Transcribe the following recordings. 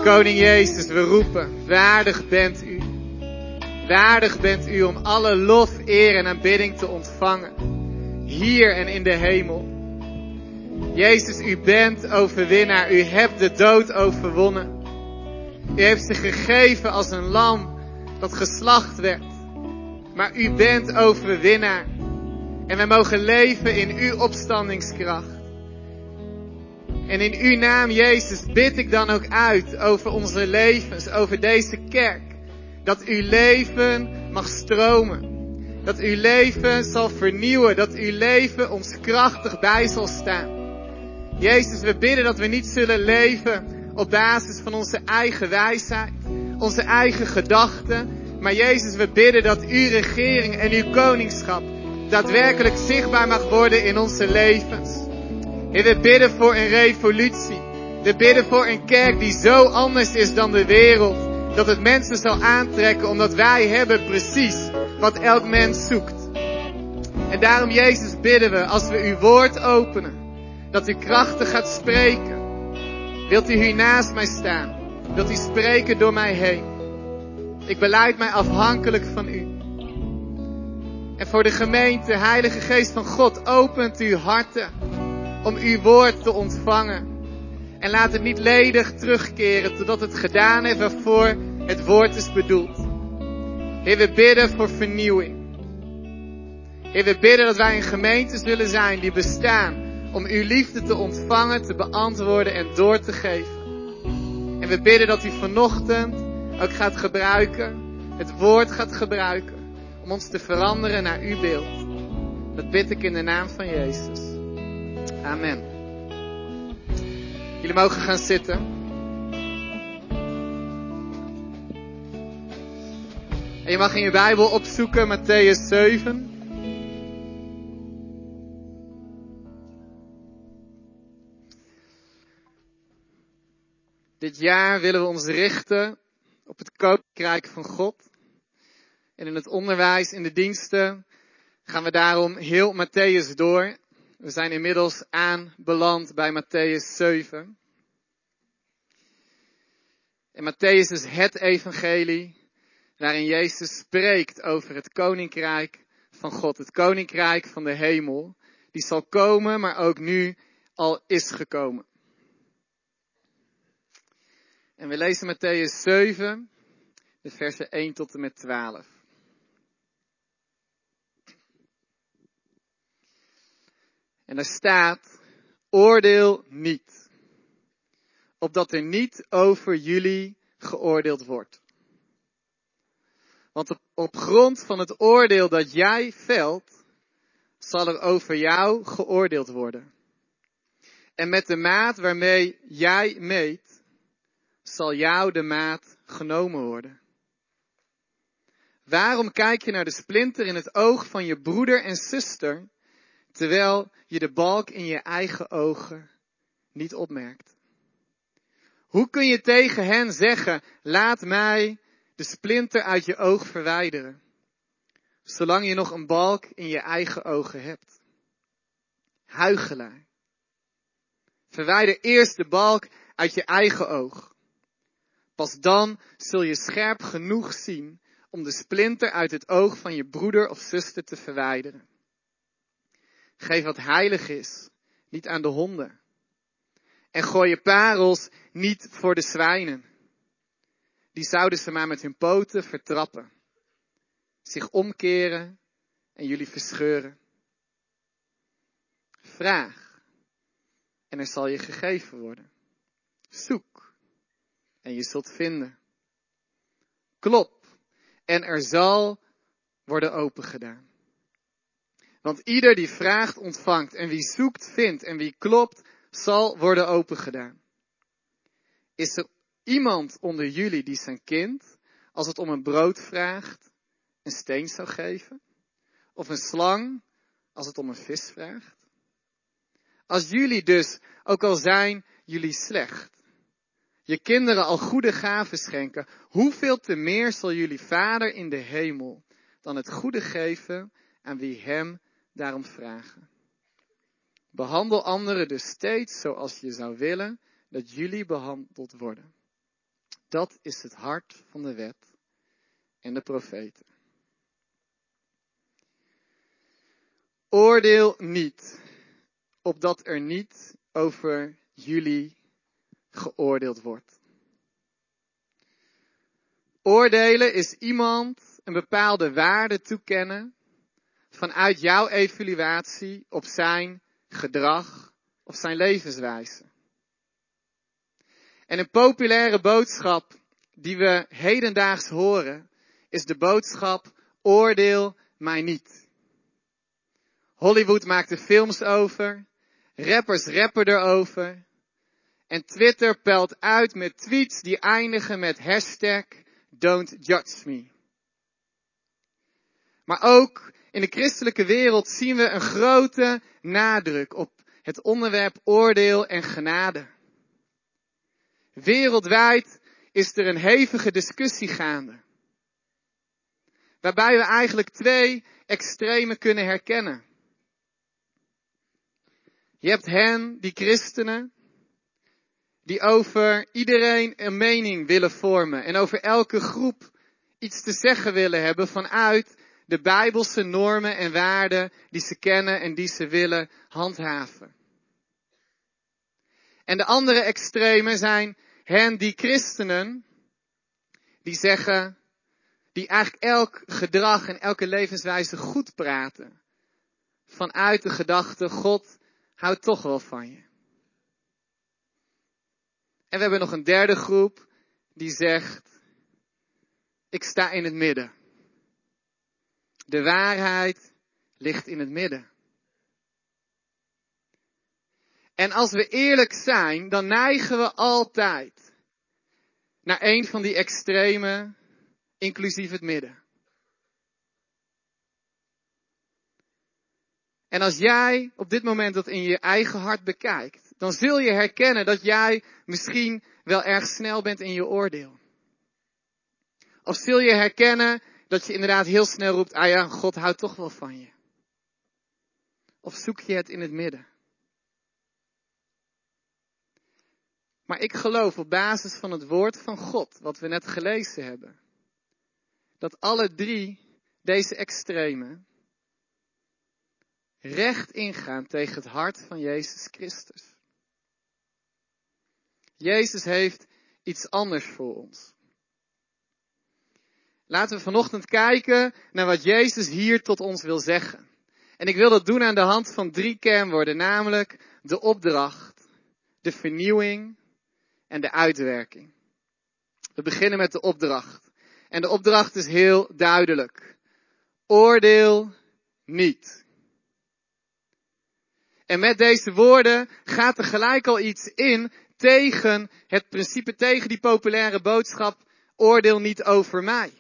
Koning Jezus, we roepen, waardig bent u. Waardig bent u om alle lof, eer en aanbidding te ontvangen. Hier en in de hemel. Jezus, u bent overwinnaar. U hebt de dood overwonnen. U heeft zich gegeven als een lam dat geslacht werd. Maar u bent overwinnaar. En wij mogen leven in uw opstandingskracht. En in uw naam, Jezus, bid ik dan ook uit over onze levens, over deze kerk. Dat uw leven mag stromen. Dat uw leven zal vernieuwen. Dat uw leven ons krachtig bij zal staan. Jezus, we bidden dat we niet zullen leven op basis van onze eigen wijsheid. Onze eigen gedachten. Maar Jezus, we bidden dat uw regering en uw koningschap daadwerkelijk zichtbaar mag worden in onze levens. Heer, we bidden voor een revolutie. We bidden voor een kerk die zo anders is dan de wereld. Dat het mensen zal aantrekken, omdat wij hebben precies wat elk mens zoekt. En daarom, Jezus, bidden we, als we uw woord openen, dat u krachtig gaat spreken. Wilt u hier naast mij staan? Wilt u spreken door mij heen? Ik belijd mij afhankelijk van u. En voor de gemeente, Heilige Geest van God, opent uw harten om uw woord te ontvangen. En laat het niet ledig terugkeren totdat het gedaan heeft waarvoor het woord is bedoeld. Heer, we bidden voor vernieuwing. Heer, we bidden dat wij een gemeente zullen zijn die bestaan om uw liefde te ontvangen, te beantwoorden en door te geven. En we bidden dat u vanochtend ook gaat gebruiken, het woord gaat gebruiken, om ons te veranderen naar uw beeld. Dat bid ik in de naam van Jezus. Amen. Jullie mogen gaan zitten. En je mag in je Bijbel opzoeken Mattheüs 7. Dit jaar willen we ons richten op het Koninkrijk van God. En in het onderwijs, in de diensten, gaan we daarom heel Mattheüs door. We zijn inmiddels aanbeland bij Mattheüs 7. En Mattheüs is het evangelie waarin Jezus spreekt over het Koninkrijk van God. Het Koninkrijk van de hemel. Die zal komen, maar ook nu al is gekomen. En we lezen Mattheüs 7, de versen 1 tot en met 12. En daar staat, oordeel niet, opdat er niet over jullie geoordeeld wordt. Want op grond van het oordeel dat jij velt, zal er over jou geoordeeld worden. En met de maat waarmee jij meet, zal jou de maat genomen worden. Waarom kijk je naar de splinter in het oog van je broeder en zuster, terwijl je de balk in je eigen ogen niet opmerkt? Hoe kun je tegen hen zeggen, laat mij de splinter uit je oog verwijderen, zolang je nog een balk in je eigen ogen hebt? Huichelaar. Verwijder eerst de balk uit je eigen oog. Pas dan zul je scherp genoeg zien om de splinter uit het oog van je broeder of zuster te verwijderen. Geef wat heilig is, niet aan de honden. En gooi je parels niet voor de zwijnen. Die zouden ze maar met hun poten vertrappen. Zich omkeren en jullie verscheuren. Vraag en er zal je gegeven worden. Zoek en je zult vinden. Klop en er zal worden opengedaan. Want ieder die vraagt ontvangt en wie zoekt vindt en wie klopt zal worden opengedaan. Is er iemand onder jullie die zijn kind, als het om een brood vraagt, een steen zou geven? Of een slang, als het om een vis vraagt? Als jullie dus, ook al zijn jullie slecht, je kinderen al goede gaven schenken, hoeveel te meer zal jullie Vader in de hemel dan het goede geven aan wie hem daarom vragen? Behandel anderen dus steeds zoals je zou willen dat jullie behandeld worden. Dat is het hart van de wet en de profeten. Oordeel niet, opdat er niet over jullie geoordeeld wordt. Oordelen is iemand een bepaalde waarde toekennen vanuit jouw evaluatie op zijn gedrag of zijn levenswijze. En een populaire boodschap die we hedendaags horen is de boodschap: oordeel mij niet. Hollywood maakt er films over, rappers rappen erover en Twitter pelt uit met tweets die eindigen met hashtag Don't Judge Me. Maar ook in de christelijke wereld zien we een grote nadruk op het onderwerp oordeel en genade. Wereldwijd is er een hevige discussie gaande, waarbij we eigenlijk twee extremen kunnen herkennen. Je hebt hen, die christenen, die over iedereen een mening willen vormen en over elke groep iets te zeggen willen hebben vanuit de Bijbelse normen en waarden die ze kennen en die ze willen handhaven. En de andere extremen zijn hen, die christenen, die zeggen, die eigenlijk elk gedrag en elke levenswijze goed praten. Vanuit de gedachte, God houdt toch wel van je. En we hebben nog een derde groep die zegt, ik sta in het midden. De waarheid ligt in het midden. En als we eerlijk zijn, dan neigen we altijd naar een van die extremen, inclusief het midden. En als jij op dit moment dat in je eigen hart bekijkt, dan zul je herkennen dat jij misschien wel erg snel bent in je oordeel. Of zul je herkennen dat je inderdaad heel snel roept, ah ja, God houdt toch wel van je. Of zoek je het in het midden. Maar ik geloof op basis van het woord van God, wat we net gelezen hebben, dat alle drie deze extremen recht ingaan tegen het hart van Jezus Christus. Jezus heeft iets anders voor ons. Laten we vanochtend kijken naar wat Jezus hier tot ons wil zeggen. En ik wil dat doen aan de hand van 3 kernwoorden, namelijk de opdracht, de vernieuwing en de uitwerking. We beginnen met de opdracht. En de opdracht is heel duidelijk. Oordeel niet. En met deze woorden gaat er gelijk al iets in tegen het principe, tegen die populaire boodschap, oordeel niet over mij.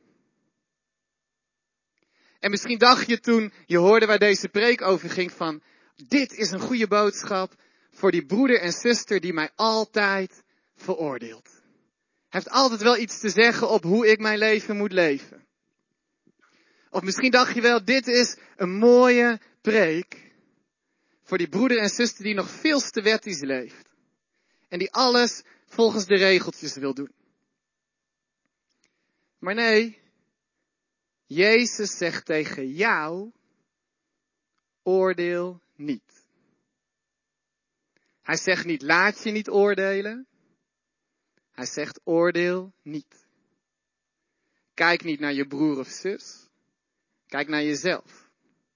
En misschien dacht je toen je hoorde waar deze preek over ging van, dit is een goede boodschap voor die broeder en zuster die mij altijd veroordeelt. Hij heeft altijd wel iets te zeggen op hoe ik mijn leven moet leven. Of misschien dacht je wel, dit is een mooie preek voor die broeder en zuster die nog veel te wettisch leeft. En die alles volgens de regeltjes wil doen. Maar nee, Jezus zegt tegen jou, oordeel niet. Hij zegt niet, laat je niet oordelen. Hij zegt, oordeel niet. Kijk niet naar je broer of zus. Kijk naar jezelf.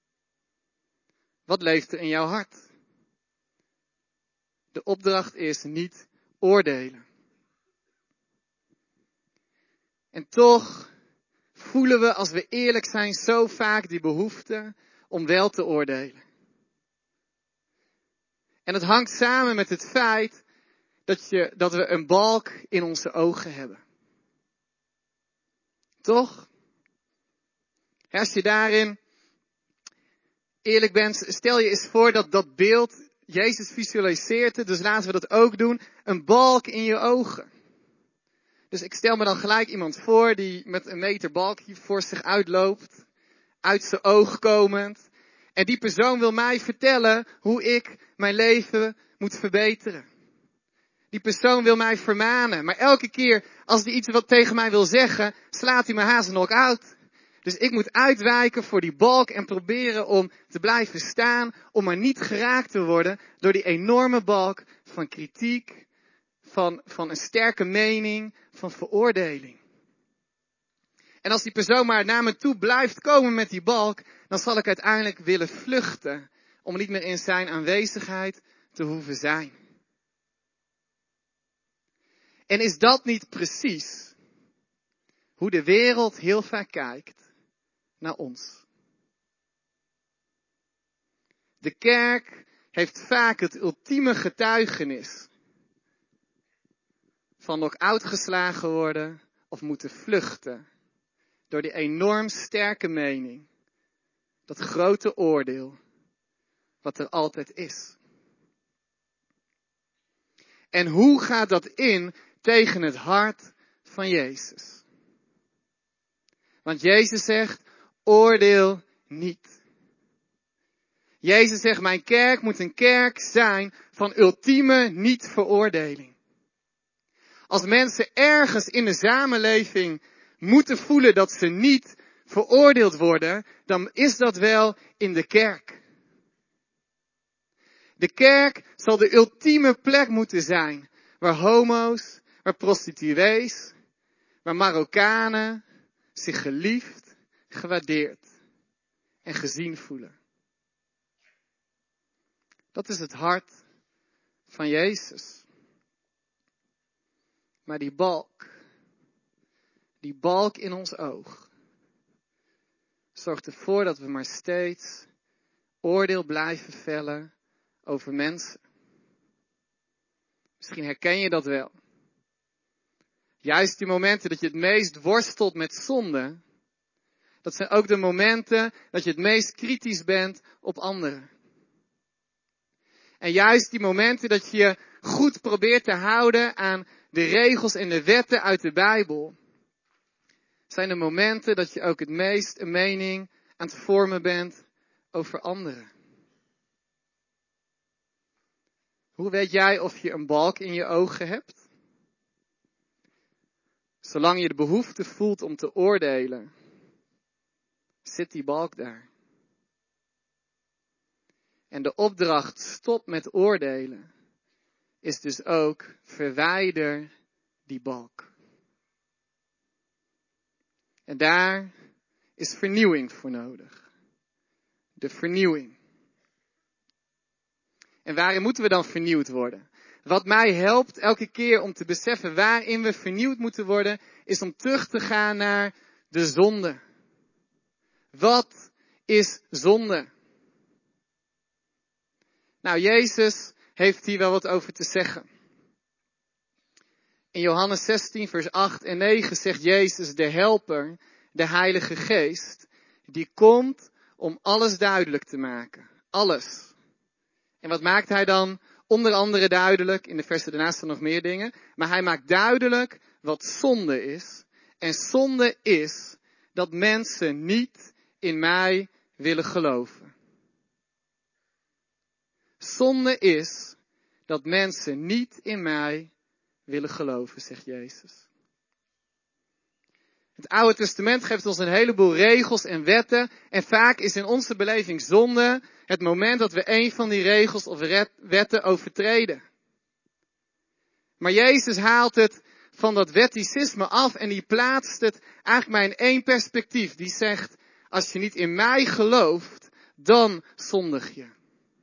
Wat leeft er in jouw hart? De opdracht is niet oordelen. En toch voelen we, als we eerlijk zijn, zo vaak die behoefte om wel te oordelen. En het hangt samen met het feit dat we een balk in onze ogen hebben. Toch? Als je daarin eerlijk bent, stel je eens voor dat beeld, Jezus visualiseert het, dus laten we dat ook doen, een balk in je ogen. Dus ik stel me dan gelijk iemand voor die met een meter balk hier voor zich uitloopt, uit zijn oog komend. En die persoon wil mij vertellen hoe ik mijn leven moet verbeteren. Die persoon wil mij vermanen. Maar elke keer als die iets wat tegen mij wil zeggen, slaat hij me haast knock-out. Dus ik moet uitwijken voor die balk en proberen om te blijven staan. Om maar niet geraakt te worden door die enorme balk van kritiek, van een sterke mening, van veroordeling. En als die persoon maar naar me toe blijft komen met die balk, dan zal ik uiteindelijk willen vluchten. Om niet meer in zijn aanwezigheid te hoeven zijn. En is dat niet precies hoe de wereld heel vaak kijkt naar ons? De kerk heeft vaak het ultieme getuigenis van knock-out geslagen worden of moeten vluchten door die enorm sterke mening, dat grote oordeel wat er altijd is. En hoe gaat dat in tegen het hart van Jezus? Want Jezus zegt, oordeel niet. Jezus zegt, mijn kerk moet een kerk zijn van ultieme niet-veroordeling. Als mensen ergens in de samenleving moeten voelen dat ze niet veroordeeld worden, dan is dat wel in de kerk. De kerk zal de ultieme plek moeten zijn waar homo's, waar prostituees, waar Marokkanen zich geliefd, gewaardeerd en gezien voelen. Dat is het hart van Jezus. Maar die balk in ons oog, zorgt ervoor dat we maar steeds oordeel blijven vellen over mensen. Misschien herken je dat wel. Juist die momenten dat je het meest worstelt met zonde, dat zijn ook de momenten dat je het meest kritisch bent op anderen. En juist die momenten dat je je goed probeert te houden aan de regels en de wetten uit de Bijbel, zijn de momenten dat je ook het meest een mening aan het vormen bent over anderen. Hoe weet jij of je een balk in je ogen hebt? Zolang je de behoefte voelt om te oordelen, zit die balk daar. En de opdracht stop met oordelen is dus ook verwijder die balk. En daar is vernieuwing voor nodig. De vernieuwing. En waarin moeten we dan vernieuwd worden? Wat mij helpt elke keer om te beseffen waarin we vernieuwd moeten worden, is om terug te gaan naar de zonde. Wat is zonde? Nou, Jezus heeft hier wel wat over te zeggen. In Johannes 16, vers 8 en 9 zegt Jezus, de Helper, de Heilige Geest, die komt om alles duidelijk te maken. Alles. En wat maakt hij dan onder andere duidelijk? In de versen daarnaast staan nog meer dingen. Maar hij maakt duidelijk wat zonde is. En zonde is dat mensen niet in mij willen geloven. Zonde is dat mensen niet in mij willen geloven, zegt Jezus. Het Oude Testament geeft ons een heleboel regels en wetten. En vaak is in onze beleving zonde het moment dat we een van die regels of wetten overtreden. Maar Jezus haalt het van dat wetticisme af en die plaatst het eigenlijk maar in één perspectief. Die zegt, als je niet in mij gelooft, dan zondig je.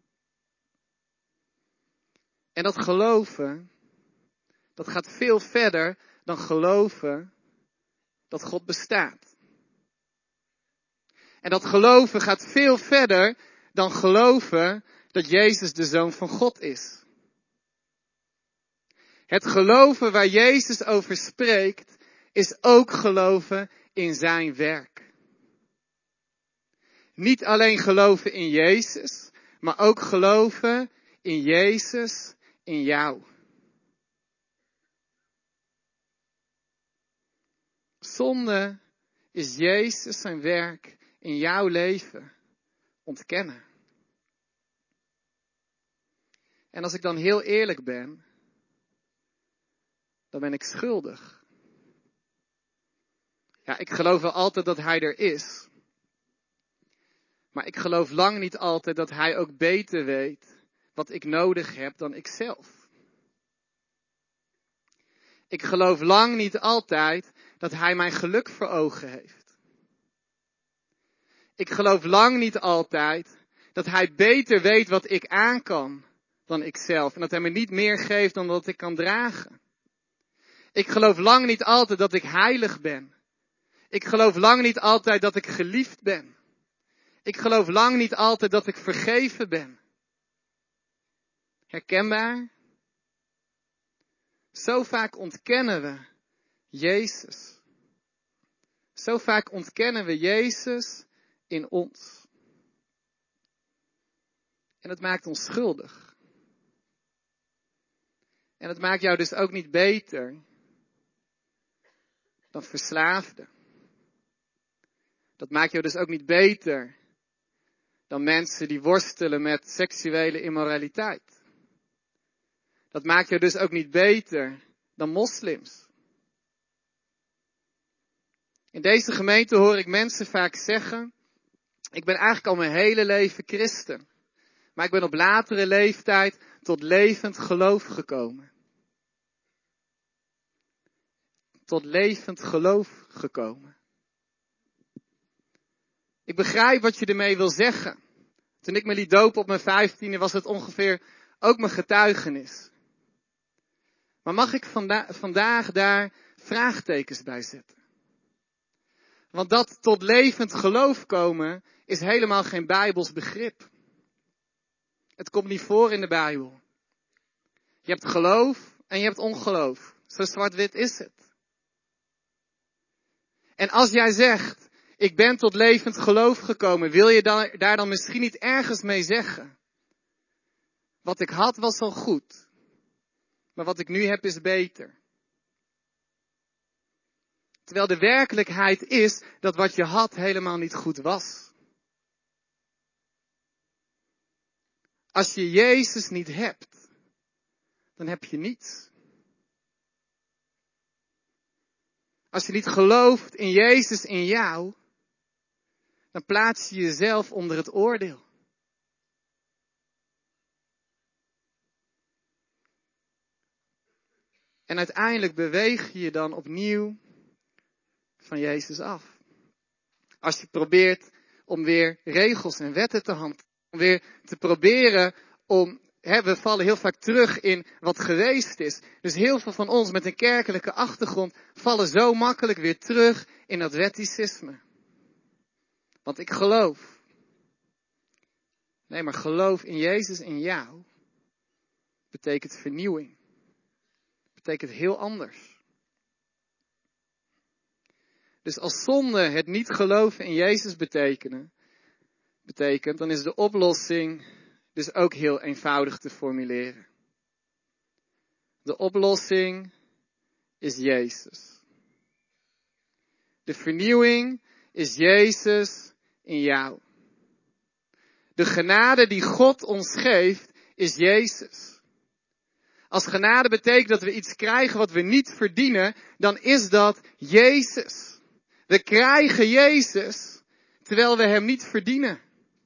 En dat geloven, dat gaat veel verder dan geloven dat God bestaat. En dat geloven gaat veel verder dan geloven dat Jezus de Zoon van God is. Het geloven waar Jezus over spreekt, is ook geloven in zijn werk. Niet alleen geloven in Jezus, maar ook geloven in Jezus, in jou. Zonde is Jezus zijn werk in jouw leven ontkennen. En als ik dan heel eerlijk ben, dan ben ik schuldig. Ja, ik geloof wel altijd dat hij er is. Maar ik geloof lang niet altijd dat hij ook beter weet wat ik nodig heb dan ikzelf. Ik geloof lang niet altijd dat hij mijn geluk voor ogen heeft. Ik geloof lang niet altijd dat hij beter weet wat ik aan kan dan ikzelf. En dat hij me niet meer geeft dan wat ik kan dragen. Ik geloof lang niet altijd dat ik heilig ben. Ik geloof lang niet altijd dat ik geliefd ben. Ik geloof lang niet altijd dat ik vergeven ben. Herkenbaar? Zo vaak ontkennen we Jezus. Zo vaak ontkennen we Jezus in ons. En het maakt ons schuldig. En het maakt jou dus ook niet beter dan verslaafde. Dat maakt jou dus ook niet beter dan mensen die worstelen met seksuele immoraliteit. Dat maakt jou dus ook niet beter dan moslims. In deze gemeente hoor ik mensen vaak zeggen, ik ben eigenlijk al mijn hele leven christen. Maar ik ben op latere leeftijd tot levend geloof gekomen. Tot levend geloof gekomen. Ik begrijp wat je ermee wil zeggen. Toen ik me liet dopen op mijn 15e was het ongeveer ook mijn getuigenis. Maar mag ik vandaag daar vraagtekens bij zetten? Want dat tot levend geloof komen is helemaal geen Bijbels begrip. Het komt niet voor in de Bijbel. Je hebt geloof en je hebt ongeloof. Zo zwart-wit is het. En als jij zegt, ik ben tot levend geloof gekomen, wil je daar dan misschien niet ergens mee zeggen? Wat ik had was al goed, maar wat ik nu heb is beter. Terwijl de werkelijkheid is dat wat je had helemaal niet goed was. Als je Jezus niet hebt, dan heb je niets. Als je niet gelooft in Jezus in jou, dan plaats je jezelf onder het oordeel. En uiteindelijk beweeg je je dan opnieuw van Jezus af. Als je probeert om weer regels en wetten te handhaven. Om weer te proberen om, we vallen heel vaak terug in wat geweest is. Dus heel veel van ons met een kerkelijke achtergrond vallen zo makkelijk weer terug in dat wetticisme. Want ik geloof. Nee, maar geloof in Jezus in jou betekent vernieuwing. Betekent heel anders. Dus als zonde het niet geloven in Jezus betekent, dan is de oplossing dus ook heel eenvoudig te formuleren. De oplossing is Jezus. De vernieuwing is Jezus in jou. De genade die God ons geeft is Jezus. Als genade betekent dat we iets krijgen wat we niet verdienen, dan is dat Jezus. We krijgen Jezus terwijl we hem niet verdienen.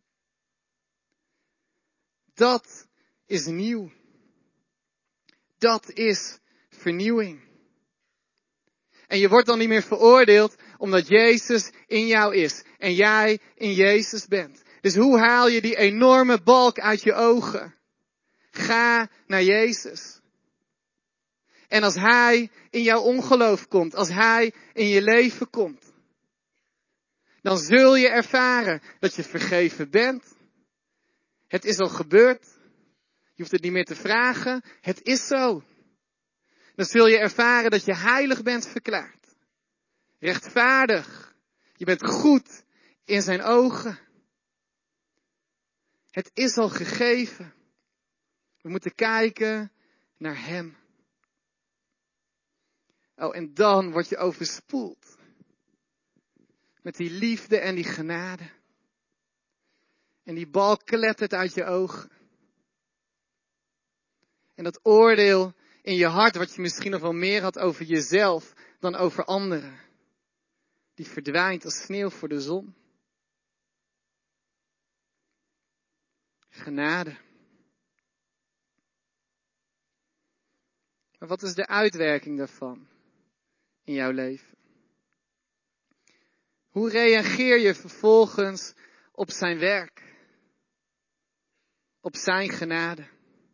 Dat is nieuw. Dat is vernieuwing. En je wordt dan niet meer veroordeeld omdat Jezus in jou is en jij in Jezus bent. Dus hoe haal je die enorme balk uit je ogen? Ga naar Jezus. En als Hij in jouw ongeloof komt, als Hij in je leven komt, dan zul je ervaren dat je vergeven bent. Het is al gebeurd. Je hoeft het niet meer te vragen. Het is zo. Dan zul je ervaren dat je heilig bent verklaard. Rechtvaardig. Je bent goed in zijn ogen. Het is al gegeven. We moeten kijken naar hem. Oh, en dan word je overspoeld. Met die liefde en die genade. En die bal klettert uit je ogen. En dat oordeel in je hart wat je misschien nog wel meer had over jezelf dan over anderen. Die verdwijnt als sneeuw voor de zon. Genade. Maar wat is de uitwerking daarvan in jouw leven? Hoe reageer je vervolgens op zijn werk? Op zijn genade?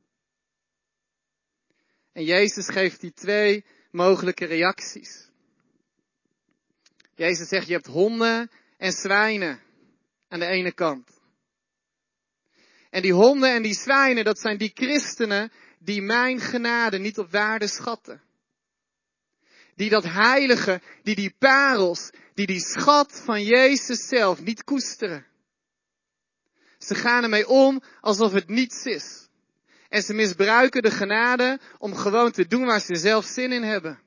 En Jezus geeft die 2 mogelijke reacties. Jezus zegt, je hebt honden en zwijnen aan de ene kant. En die honden en die zwijnen, dat zijn die christenen die mijn genade niet op waarde schatten. Die dat heilige, die parels, die schat van Jezus zelf niet koesteren. Ze gaan ermee om alsof het niets is. En ze misbruiken de genade om gewoon te doen waar ze zelf zin in hebben.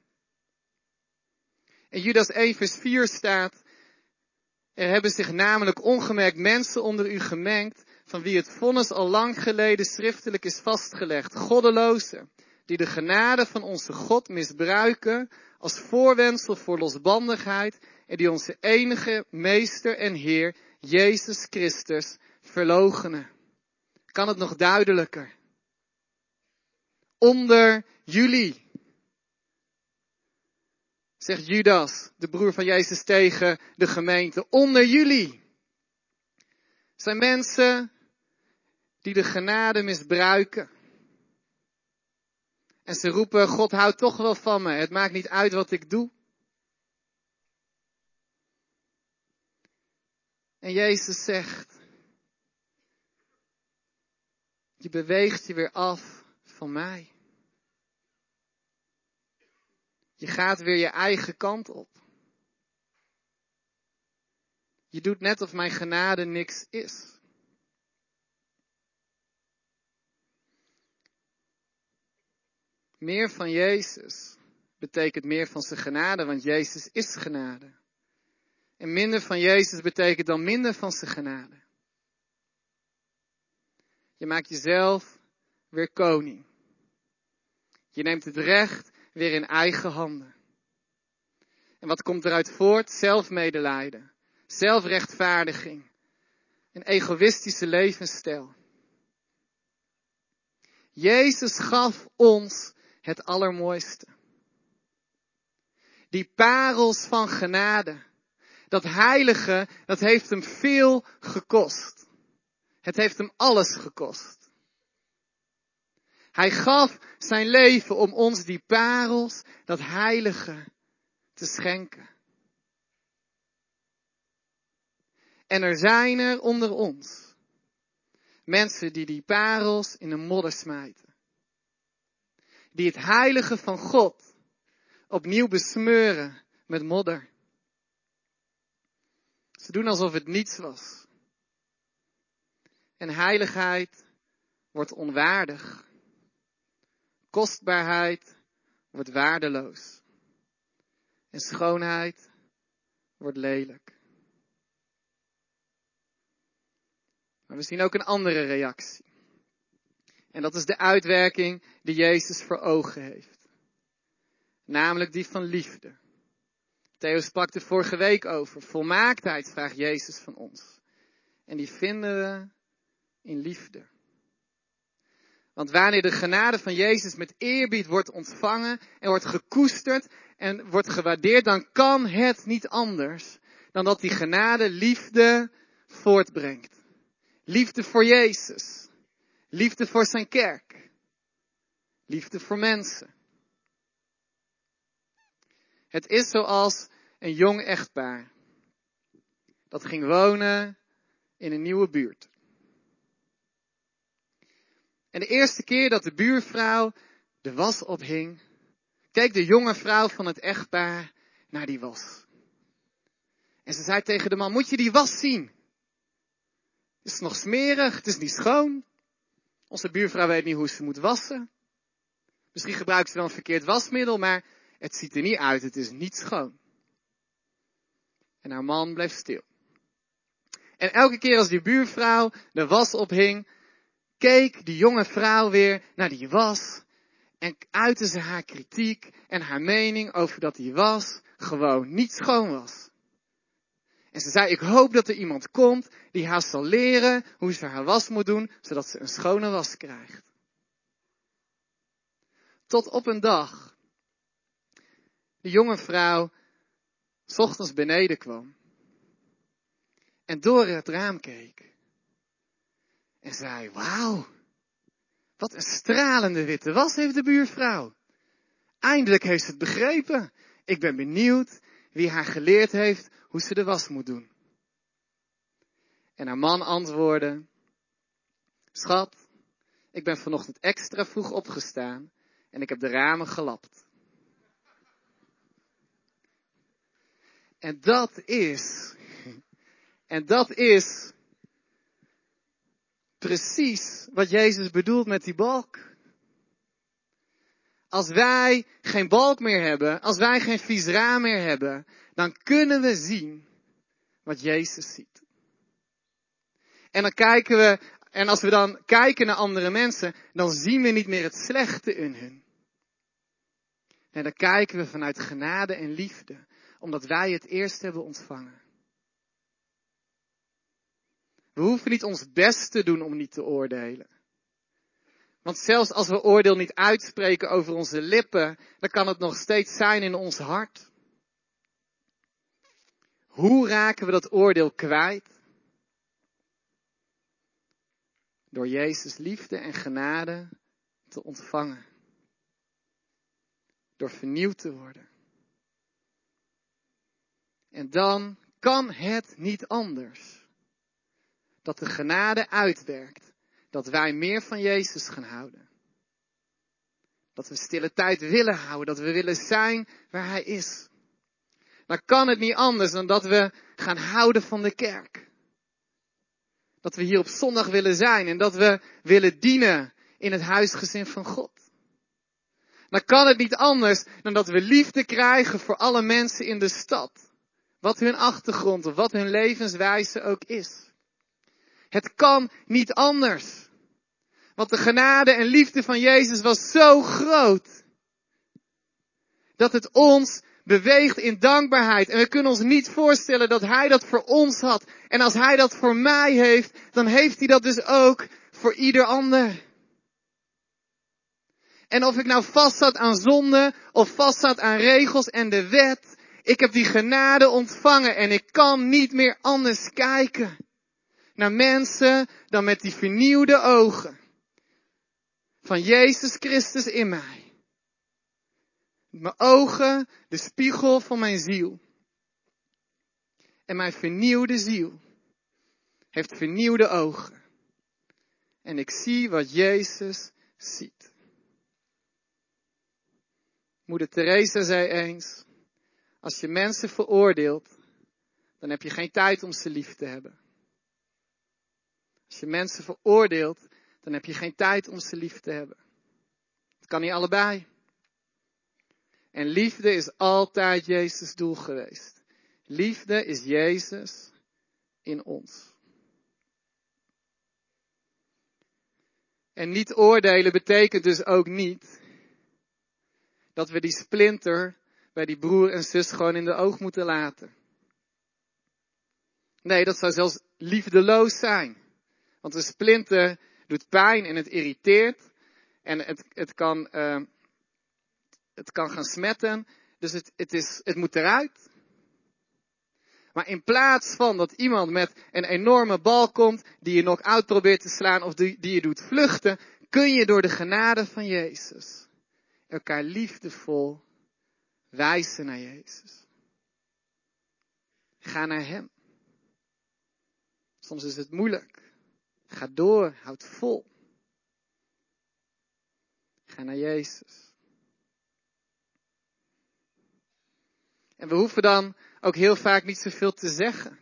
In Judas 1 vers 4 staat, er hebben zich namelijk ongemerkt mensen onder u gemengd, van wie het vonnis al lang geleden schriftelijk is vastgelegd. Goddelozen, die de genade van onze God misbruiken als voorwendsel voor losbandigheid en die onze enige meester en Heer, Jezus Christus, verloochenen. Kan het nog duidelijker? Onder jullie, zegt Judas, de broer van Jezus tegen de gemeente, onder jullie zijn mensen die de genade misbruiken. En ze roepen, God houdt toch wel van me, het maakt niet uit wat ik doe. En Jezus zegt, je beweegt je weer af van mij. Je gaat weer je eigen kant op. Je doet net of mijn genade niks is. Meer van Jezus betekent meer van zijn genade, want Jezus is genade. En minder van Jezus betekent dan minder van zijn genade. Je maakt jezelf weer koning. Je neemt het recht weer in eigen handen. En wat komt eruit voort? Zelfmedelijden, zelfrechtvaardiging, een egoïstische levensstijl. Jezus gaf ons het allermooiste. Die parels van genade, dat heilige, dat heeft hem veel gekost. Het heeft hem alles gekost. Hij gaf zijn leven om ons die parels, dat heilige, te schenken. En er zijn er onder ons mensen die parels in de modder smijten. Die het heilige van God opnieuw besmeuren met modder. Ze doen alsof het niets was. En heiligheid wordt onwaardig. Kostbaarheid wordt waardeloos. En schoonheid wordt lelijk. Maar we zien ook een andere reactie. En dat is de uitwerking die Jezus voor ogen heeft. Namelijk die van liefde. Theo sprak er vorige week over. Volmaaktheid vraagt Jezus van ons. En die vinden we in liefde. Want wanneer de genade van Jezus met eerbied wordt ontvangen en wordt gekoesterd en wordt gewaardeerd, dan kan het niet anders dan dat die genade liefde voortbrengt. Liefde voor Jezus. Liefde voor zijn kerk. Liefde voor mensen. Het is zoals een jong echtpaar dat ging wonen in een nieuwe buurt. En de eerste keer dat de buurvrouw de was ophing, keek de jonge vrouw van het echtpaar naar die was. En ze zei tegen de man, moet je die was zien? Het is nog smerig, het is niet schoon. Onze buurvrouw weet niet hoe ze moet wassen. Misschien gebruikt ze wel een verkeerd wasmiddel, maar het ziet er niet uit, het is niet schoon. En haar man bleef stil. En elke keer als die buurvrouw de was ophing, keek die jonge vrouw weer naar die was. En uitte ze haar kritiek en haar mening over dat die was gewoon niet schoon was. En ze zei, ik hoop dat er iemand komt die haar zal leren hoe ze haar was moet doen, zodat ze een schone was krijgt. Tot op een dag, de jonge vrouw 's ochtends beneden kwam. En door het raam keek. En zei, wauw, wat een stralende witte was heeft de buurvrouw. Eindelijk heeft ze het begrepen. Ik ben benieuwd wie haar geleerd heeft hoe ze de was moet doen. En haar man antwoordde, schat, ik ben vanochtend extra vroeg opgestaan en ik heb de ramen gelapt. En dat is precies wat Jezus bedoelt met die balk. Als wij geen balk meer hebben, als wij geen vies raam meer hebben, dan kunnen we zien wat Jezus ziet. En als we dan kijken naar andere mensen, dan zien we niet meer het slechte in hun. En dan kijken we vanuit genade en liefde, omdat wij het eerst hebben ontvangen. We hoeven niet ons best te doen om niet te oordelen. Want zelfs als we oordeel niet uitspreken over onze lippen, dan kan het nog steeds zijn in ons hart. Hoe raken we dat oordeel kwijt? Door Jezus' liefde en genade te ontvangen. Door vernieuwd te worden. En dan kan het niet anders. Dat de genade uitwerkt. Dat wij meer van Jezus gaan houden. Dat we stille tijd willen houden. Dat we willen zijn waar Hij is. Dan kan het niet anders dan dat we gaan houden van de kerk. Dat we hier op zondag willen zijn. En dat we willen dienen in het huisgezin van God. Dan kan het niet anders dan dat we liefde krijgen voor alle mensen in de stad. Wat hun achtergrond of wat hun levenswijze ook is. Het kan niet anders. Want de genade en liefde van Jezus was zo groot. Dat het ons beweegt in dankbaarheid. En we kunnen ons niet voorstellen dat Hij dat voor ons had. En als Hij dat voor mij heeft, dan heeft Hij dat dus ook voor ieder ander. En of ik nou vastzat aan zonde of vastzat aan regels en de wet. Ik heb die genade ontvangen en ik kan niet meer anders kijken. Naar mensen dan met die vernieuwde ogen. Van Jezus Christus in mij. Mijn ogen, de spiegel van mijn ziel. En mijn vernieuwde ziel heeft vernieuwde ogen. En ik zie wat Jezus ziet. Moeder Teresa zei eens, als je mensen veroordeelt, dan heb je geen tijd om ze lief te hebben. Als je mensen veroordeelt, dan heb je geen tijd om ze lief te hebben. Het kan niet allebei. En liefde is altijd Jezus' doel geweest. Liefde is Jezus in ons. En niet oordelen betekent dus ook niet dat we die splinter bij die broer en zus gewoon in de oog moeten laten. Nee, dat zou zelfs liefdeloos zijn. Want een splinter doet pijn en het irriteert. En het kan gaan smetten. Dus het moet eruit. Maar in plaats van dat iemand met een enorme bal komt, die je knock-out probeert te slaan of die je doet vluchten, kun je door de genade van Jezus elkaar liefdevol wijzen naar Jezus. Ga naar Hem. Soms is het moeilijk. Ga door, houd vol. Ga naar Jezus. En we hoeven dan ook heel vaak niet zoveel te zeggen.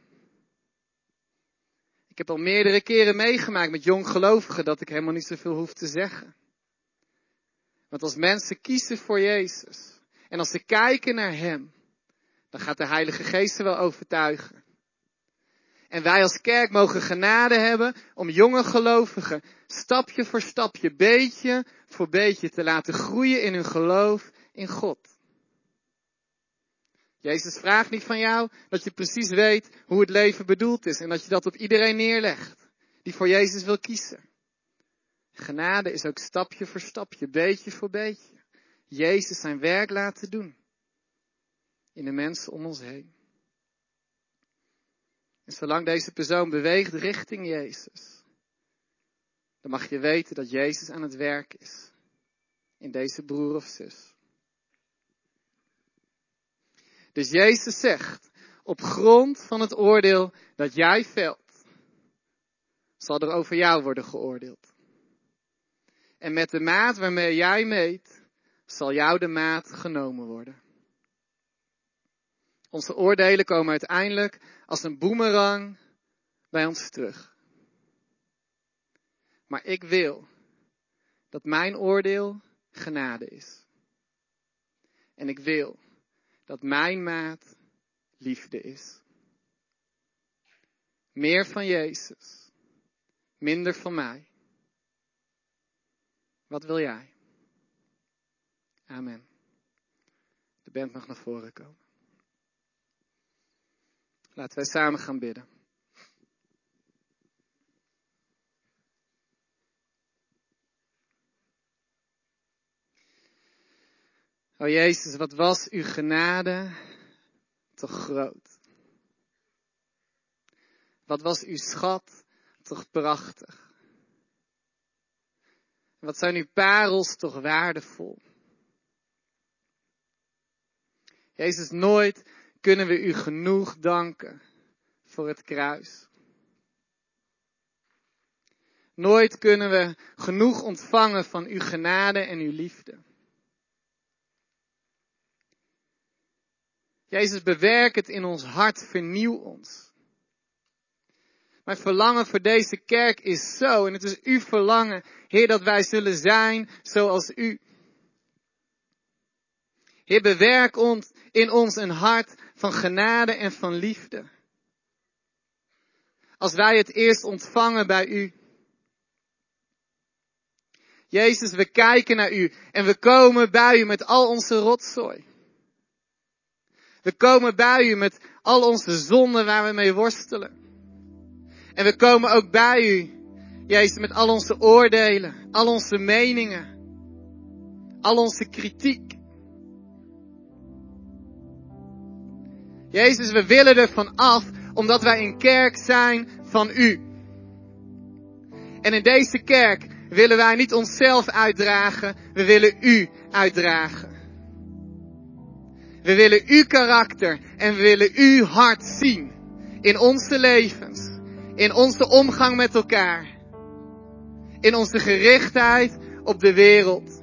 Ik heb al meerdere keren meegemaakt met jonggelovigen dat ik helemaal niet zoveel hoef te zeggen. Want als mensen kiezen voor Jezus en als ze kijken naar Hem, dan gaat de Heilige Geest ze wel overtuigen. En wij als kerk mogen genade hebben om jonge gelovigen stapje voor stapje, beetje voor beetje te laten groeien in hun geloof in God. Jezus vraagt niet van jou dat je precies weet hoe het leven bedoeld is en dat je dat op iedereen neerlegt die voor Jezus wil kiezen. Genade is ook stapje voor stapje, beetje voor beetje. Jezus zijn werk laten doen in de mensen om ons heen. En zolang deze persoon beweegt richting Jezus, dan mag je weten dat Jezus aan het werk is in deze broer of zus. Dus Jezus zegt, op grond van het oordeel dat jij velt, zal er over jou worden geoordeeld. En met de maat waarmee jij meet, zal jou de maat genomen worden. Onze oordelen komen uiteindelijk als een boemerang bij ons terug. Maar ik wil dat mijn oordeel genade is. En ik wil dat mijn maat liefde is. Meer van Jezus, minder van mij. Wat wil jij? Amen. De band mag naar voren komen. Laten wij samen gaan bidden. O Jezus, wat was uw genade toch groot. Wat was uw schat toch prachtig. Wat zijn uw parels toch waardevol. Jezus, nooit kunnen we u genoeg danken voor het kruis. Nooit kunnen we genoeg ontvangen van uw genade en uw liefde. Jezus, bewerk het in ons hart, vernieuw ons. Mijn verlangen voor deze kerk is zo, en het is uw verlangen, Heer, dat wij zullen zijn zoals u. Heer, bewerk in ons een hart van genade en van liefde. Als wij het eerst ontvangen bij u. Jezus, we kijken naar u en we komen bij u met al onze rotzooi. We komen bij u met al onze zonden waar we mee worstelen. En we komen ook bij u, Jezus, met al onze oordelen, al onze meningen, al onze kritiek. Jezus, we willen er van af, omdat wij een kerk zijn van u. En in deze kerk willen wij niet onszelf uitdragen, we willen u uitdragen. We willen uw karakter en we willen uw hart zien in onze levens, in onze omgang met elkaar, in onze gerichtheid op de wereld.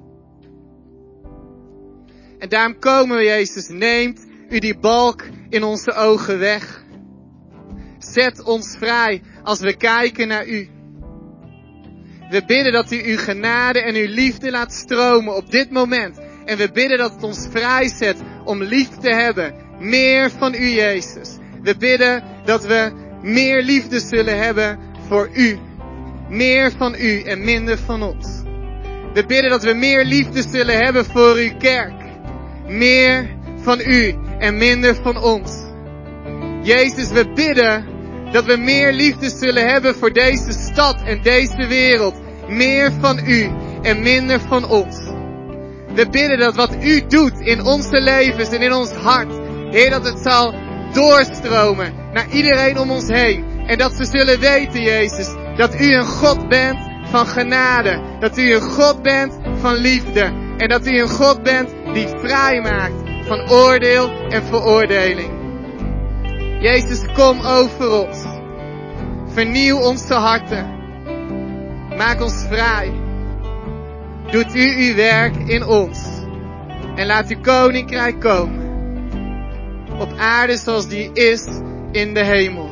En daarom komen we, Jezus, neemt u die balk in onze ogen weg. Zet ons vrij als we kijken naar u. We bidden dat u uw genade en uw liefde laat stromen op dit moment. En we bidden dat het ons vrijzet om lief te hebben. Meer van u, Jezus. We bidden dat we meer liefde zullen hebben voor u. Meer van u en minder van ons. We bidden dat we meer liefde zullen hebben voor uw kerk. Meer van u en minder van ons. Jezus, we bidden dat we meer liefde zullen hebben voor deze stad en deze wereld. Meer van u en minder van ons. We bidden dat wat u doet in onze levens en in ons hart, Heer, dat het zal doorstromen naar iedereen om ons heen. En dat ze zullen weten, Jezus, dat u een God bent van genade. Dat u een God bent van liefde. En dat u een God bent die vrij maakt van oordeel en veroordeling. Jezus, kom over ons. Vernieuw onze harten. Maak ons vrij. Doet u uw werk in ons. En laat uw koninkrijk komen. Op aarde zoals die is in de hemel.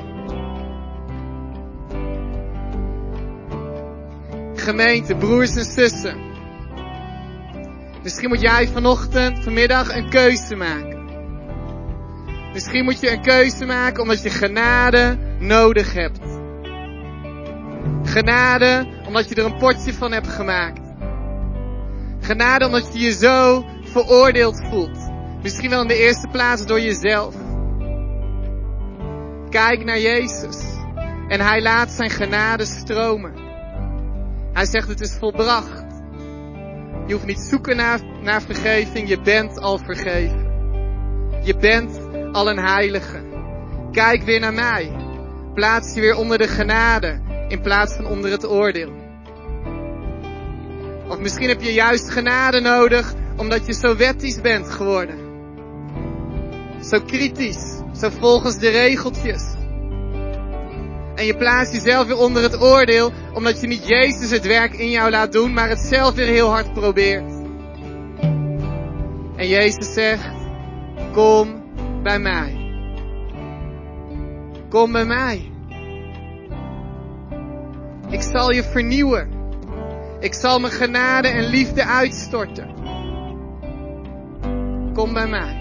Gemeente, broers en zussen. Misschien moet jij vanmiddag een keuze maken. Misschien moet je een keuze maken omdat je genade nodig hebt. Genade omdat je er een potje van hebt gemaakt. Genade omdat je je zo veroordeeld voelt. Misschien wel in de eerste plaats door jezelf. Kijk naar Jezus. En hij laat zijn genade stromen. Hij zegt het is volbracht. Je hoeft niet zoeken naar vergeving. Je bent al vergeven. Je bent al een heilige. Kijk weer naar mij. Plaats je weer onder de genade in plaats van onder het oordeel. Of misschien heb je juist genade nodig omdat je zo wettisch bent geworden. Zo kritisch. Zo volgens de regeltjes. En je plaatst jezelf weer onder het oordeel omdat je niet Jezus het werk in jou laat doen, maar het zelf weer heel hard probeert. En Jezus zegt, kom bij mij. Kom bij mij. Ik zal je vernieuwen. Ik zal mijn genade en liefde uitstorten. Kom bij mij.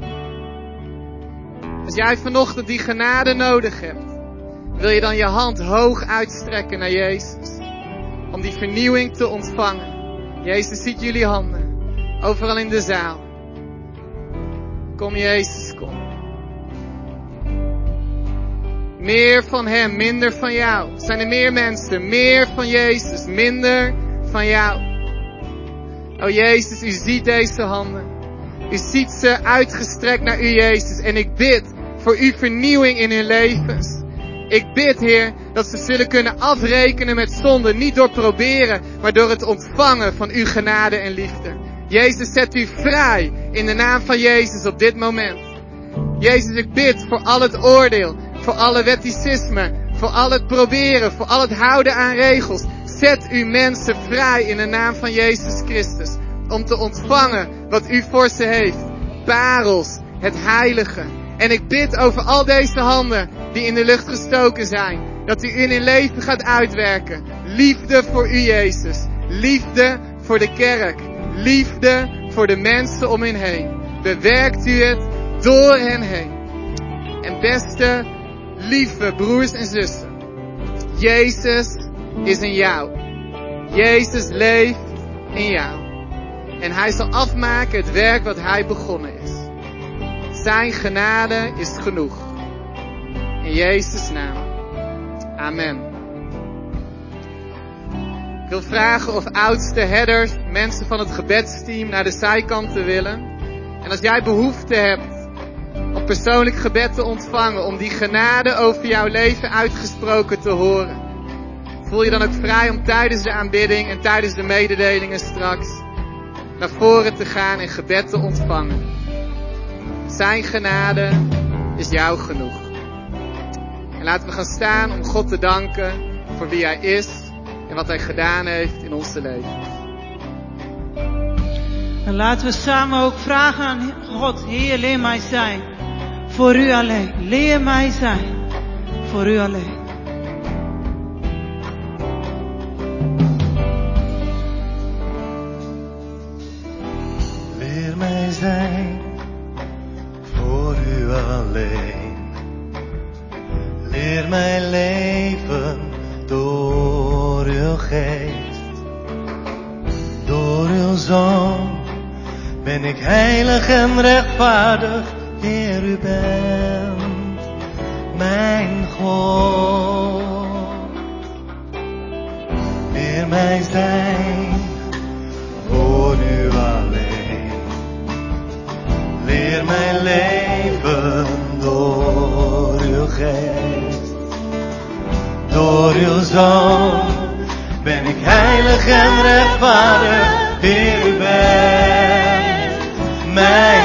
Als jij vanochtend die genade nodig hebt, wil je dan je hand hoog uitstrekken naar Jezus. Om die vernieuwing te ontvangen. Jezus ziet jullie handen. Overal in de zaal. Kom Jezus, kom. Meer van Hem, minder van jou. Zijn er meer mensen? Meer van Jezus, minder van jou. O Jezus, u ziet deze handen. U ziet ze uitgestrekt naar u, Jezus. En ik bid voor uw vernieuwing in hun levens. Ik bid, Heer, dat ze zullen kunnen afrekenen met zonde. Niet door proberen, maar door het ontvangen van uw genade en liefde. Jezus, zet u vrij in de naam van Jezus op dit moment. Jezus, ik bid voor al het oordeel, voor alle wetticisme, voor al het proberen, voor al het houden aan regels. Zet uw mensen vrij in de naam van Jezus Christus. Om te ontvangen wat u voor ze heeft. Parels, het heilige. En ik bid over al deze handen die in de lucht gestoken zijn. Dat u in hun leven gaat uitwerken. Liefde voor u, Jezus. Liefde voor de kerk. Liefde voor de mensen om hen heen. Bewerkt u het door hen heen. En beste, lieve broers en zussen. Jezus is in jou. Jezus leeft in jou. En hij zal afmaken het werk wat hij begonnen is. Zijn genade is genoeg. In Jezus' naam. Amen. Ik wil vragen of oudste headers, mensen van het gebedsteam naar de zijkanten willen. En als jij behoefte hebt om persoonlijk gebed te ontvangen, om die genade over jouw leven uitgesproken te horen, voel je dan ook vrij om tijdens de aanbidding en tijdens de mededelingen straks naar voren te gaan en gebed te ontvangen. Zijn genade is jou genoeg. En laten we gaan staan om God te danken voor wie Hij is en wat Hij gedaan heeft in onze leven. En laten we samen ook vragen aan God, Heer, leer mij zijn voor u alleen. Leer mij zijn voor u alleen. Leer mij zijn voor u alleen. Leer mij leven door uw geest. Door uw Zoon ben ik heilig en rechtvaardig. Heer, u bent mijn God. Leer mij zijn voor u alleen. Leer mij leven door uw geest. Door uw Zoon ben ik heilig en rechtvaardig. Heer, u bent mijn